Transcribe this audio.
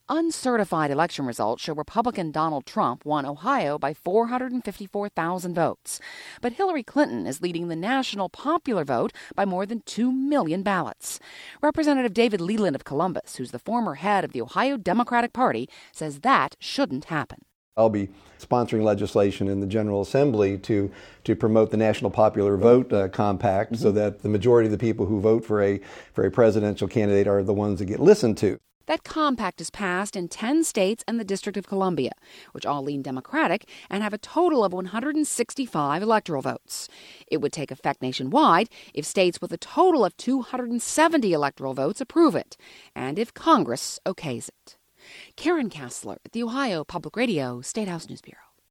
Uncertified election results show Republican Donald Trump won Ohio by 454,000 votes. But Hillary Clinton is leading the national popular vote by more than 2 million ballots. Representative David Leland of Columbus, who's the former head of the Ohio Democratic Party, says that shouldn't happen. I'll be sponsoring legislation in the General Assembly to promote the National Popular Vote Compact so that the majority of the people who vote for a presidential candidate are the ones that get listened to. That compact is passed in 10 states and the District of Columbia, which all lean Democratic and have a total of 165 electoral votes. It would take effect nationwide if states with a total of 270 electoral votes approve it, and if Congress okays it. Karen Kassler at the Ohio Public Radio State House News Bureau.